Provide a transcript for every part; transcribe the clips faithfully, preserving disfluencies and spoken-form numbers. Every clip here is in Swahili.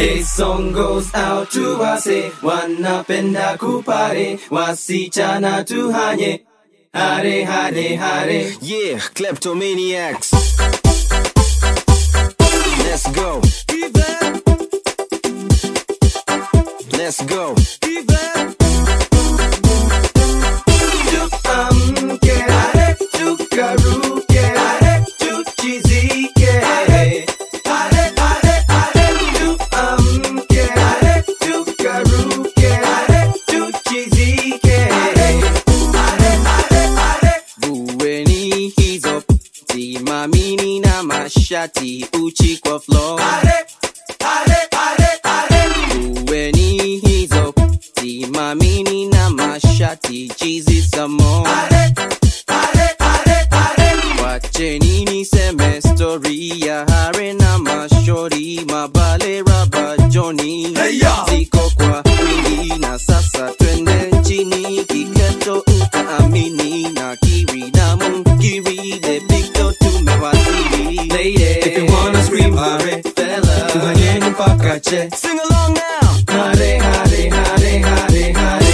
This song goes out to wase wanapenda kupare, wasichana tuhanye hare hare hare. Yeah, kleptomaniacs. Let's go. Let's go. Tuamke hare, tukaruke hare, tuchizike hare hare hare. Tuamke hare, tukaruke hare, tuchizike hare hare hare. Vueni hizo simamini na mashati uchi kwa flow. Hare hare hare hare. Vueni hizo simamini na mashati chizi samo. Hare hare hare hare. Wacheni niseme story ya hare na mashori, mabale raba Johnny. Hey, yo! Ziko kwa wingi na sasa twende nchini kiketo utaamini na kiri na mungiri de picto tumewasili. Lady, if you wanna scream hare, fella, tuhanyeni mpaka che. sing along now. Hare hare hare hare hare.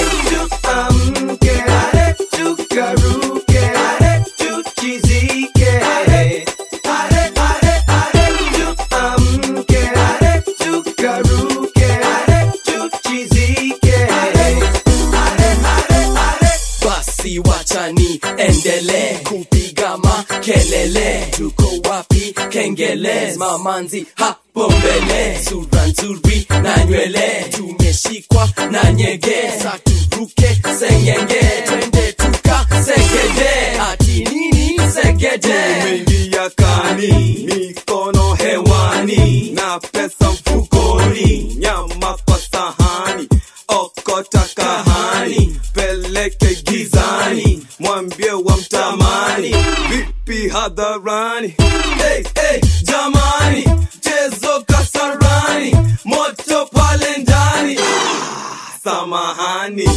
Tuamke hare, tukaruke hare, tuchizike hare hare hare hare. Tuamke hare, tukaruke hare, tuchizike hare hare hare hare. Basi wachani endele kupiga makelele, tuko wapi kengele, mamanzi hapo mbele, sura nzuri na nywele, tumeshikwa na nyege, sa turuke sengenge, twende tuka segede, ati nini segede. Tumeingia kani, mikono hewani, na pesa mfukoni, nyama kwa sahani, okota kahani, peleke gizani, mwambie wa mtamani, vipi hadharani. Hey, hey, jamani, chezo kasarani, moto pale ndani, ah, samahani.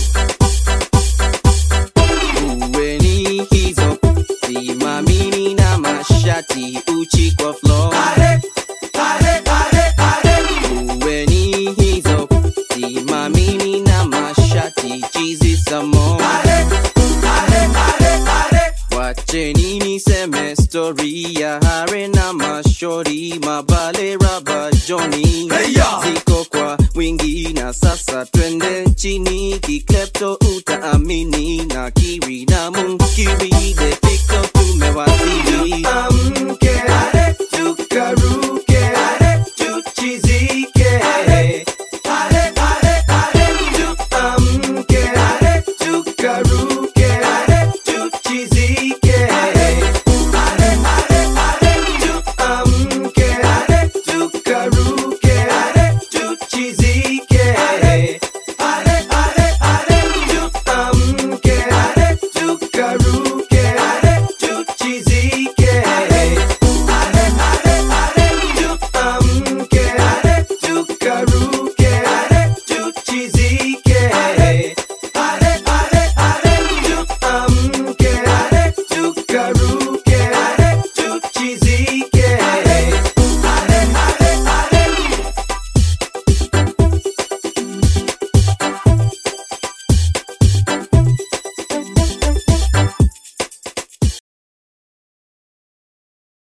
Vueni hizo simamini na mashati uchi kwa flow. Hare hare hare hare. Vueni hizo simamini na mashati chizi samo. Hare hare hare hare. Wacheni niseme story ya hare na mashori, mabale raba Johnny. Hey, yo! Ziko kwa wingi na sasa twende nchini kiklepto utaamini na kiri na mungiri